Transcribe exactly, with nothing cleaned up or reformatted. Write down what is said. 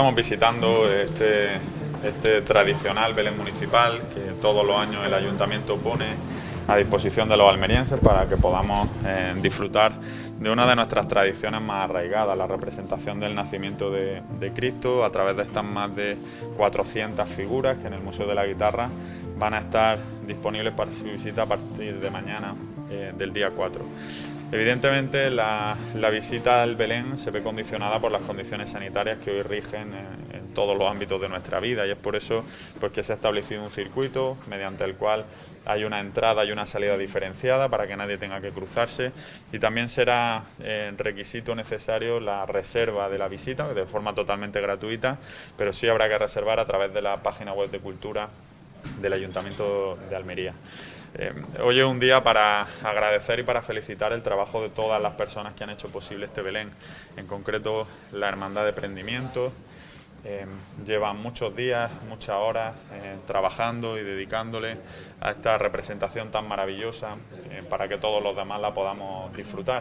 Estamos visitando este, este tradicional Belén municipal que todos los años el ayuntamiento pone a disposición de los almerienses para que podamos eh, disfrutar de una de nuestras tradiciones más arraigadas, la representación del nacimiento de, de Cristo a través de estas más de cuatrocientas figuras que en el Museo de la Guitarra van a estar disponibles para su visita a partir de mañana, eh, del día cuatro. Evidentemente la, la visita al Belén se ve condicionada por las condiciones sanitarias que hoy rigen en, en todos los ámbitos de nuestra vida, y es por eso pues, que se ha establecido un circuito mediante el cual hay una entrada y una salida diferenciada para que nadie tenga que cruzarse, y también será eh, requisito necesario la reserva de la visita de forma totalmente gratuita, pero sí habrá que reservar a través de la página web de Cultura del Ayuntamiento de Almería. Eh, hoy es un día para agradecer y para felicitar el trabajo de todas las personas que han hecho posible este Belén, en concreto la Hermandad de Prendimiento. Eh, llevan muchos días, muchas horas eh, trabajando y dedicándole a esta representación tan maravillosa eh, para que todos los demás la podamos disfrutar.